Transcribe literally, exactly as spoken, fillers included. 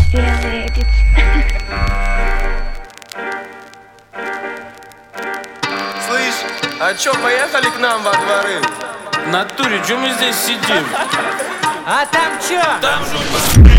Белый. Слышь, а чё, поехали к нам во дворы? В натуре, чё мы здесь сидим? А там чё? Там жопа.